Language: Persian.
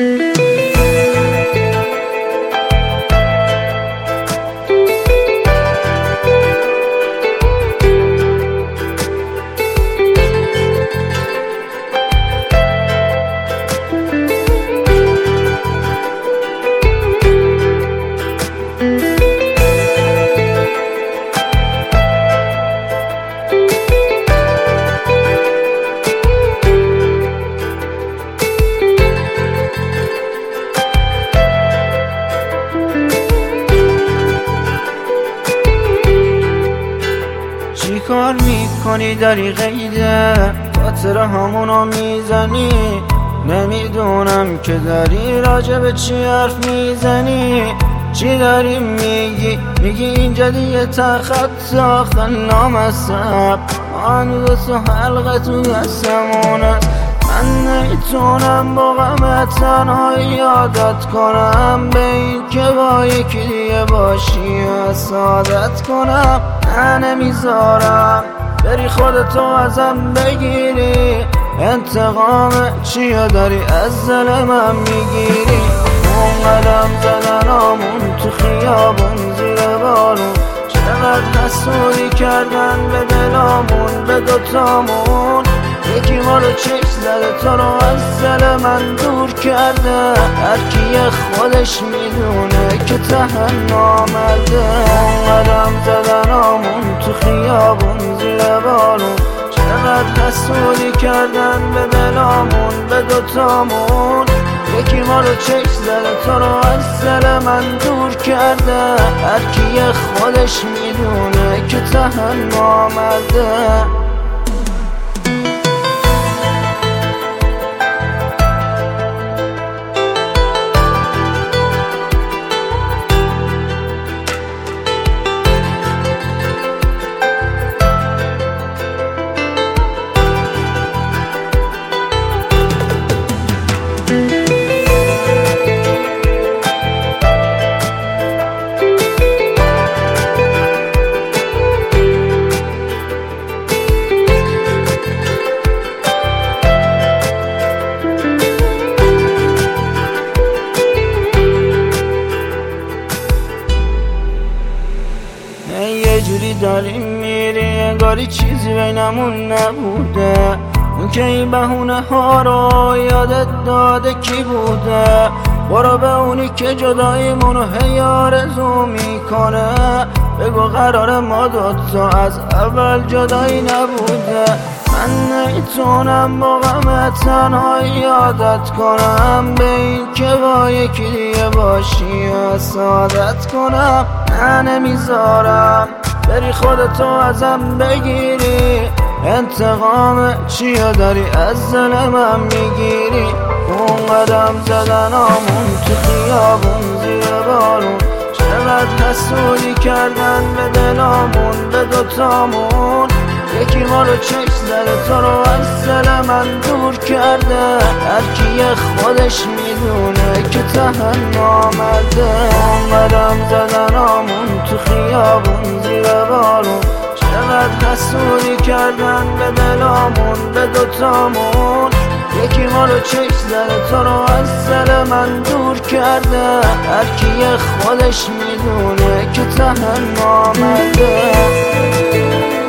چی کار میکنی داری غیده خاطره همونو میزنی؟ نمیدونم که داری راجب چی حرف میزنی. چی داری میگی اینجا دیگه تخت آخر نامصب آن تو حلقه تو دستمونه. من نمیتونم با غم تنهایی عادت کنم به این که با یکی دیگه باشی و سعادت کنم. من نمیذارم بری خودتو ازم بگیری. انتقام چیو داری از دل من میگیری؟ اون قدم زدنامون تو خیابون زیر بارون چقدر حسودی کردن به دلامون به دوتامون. یکی ما رو چشم زده تو رو از دل من دور کرده. هر کی خودش میدونه که تنها مرده. اون قدم زدنامون تو خیابون زیر بارون چقدر حسودی کردن به دلامون به دوتامون. یکی ما رو چشم زده تو رو از دل من دور کرده. هر کی خودش میدونه که تنها مرده. یه جوری داریم میری انگاری چیزی بینمون نبوده. اون که این بهونه ها رو یادت داده کی بوده؟ برو به اونی که جداییمونو هی آرزو میکنه بگو قرار ما دوتا از اول جدایی نبوده. من نمیتونم با غم تنهایی عادت کنم به این که با یکی دیگه باشی و سعادت کنم. من نمیذارم بری خودتو ازم بگیری. انتقام چیو داری از دل من میگیری؟ اون قدم زدنامون تو خیابون زیر بارون چقدر حسودی کردن به دلامون به دوتامون. یکی ما رو چشم زده تو رو از دل من دور کرده. هر کی خودش میدونه که تنها مرده. اون قدم زدنامون تو خیابون زیر بارون چقدر حسودی کردن به دلامون به دوتامون. یکی ما رو چشم زده تو رو از دل من دور کرده. هر کی خودش میدونه که تنها مرده.